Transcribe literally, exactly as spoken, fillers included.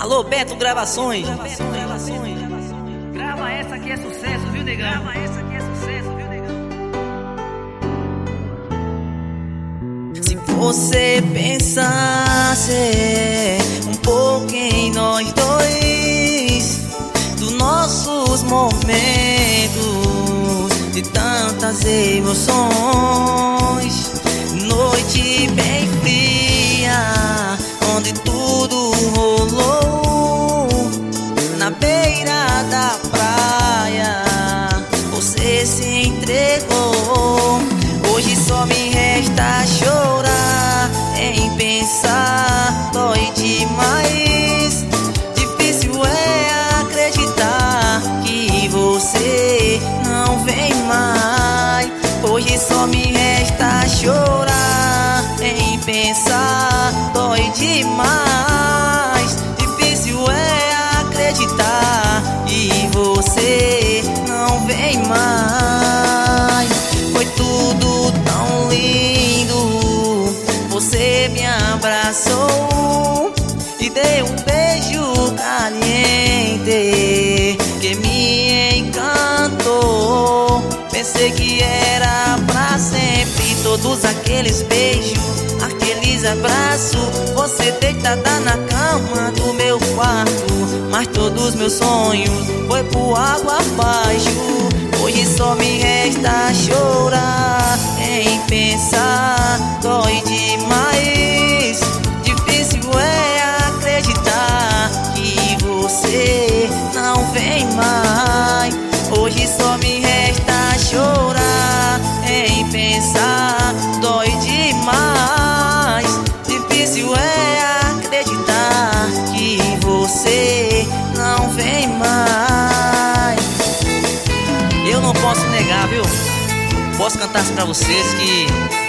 Alô, Beto Gravações. Grava essa que é sucesso, viu, negão? Grava essa que é sucesso, viu, negão? Se você pensasse um pouco em nós dois, dos nossos momentos, de tantas emoções, noite bem fria, onde tudo rolou, na beira da praia, você se entregou. Hoje só me resta chorar, em pensar, dói demais. Difícil é acreditar que você não vem mais. Hoje só me resta chorar, em pensar, dói demais. Difícil é acreditar que você não vem mais. Foi tudo tão lindo, você me abraçou e deu um beijo caliente que me encantou. Pensei que era pra sempre todos aqueles beijos, aqueles abraços, você deitada na cama do meu quarto, mas todos meus sonhos foi por água abaixo. Hoje só me resta chorar, em pensar, dói demais. Difícil é acreditar que você não vem mais. Hoje só me resta chorar, em pensar, dói demais. Difícil é acreditar que você não vem mais. Eu não posso negar, viu? Posso cantar pra vocês que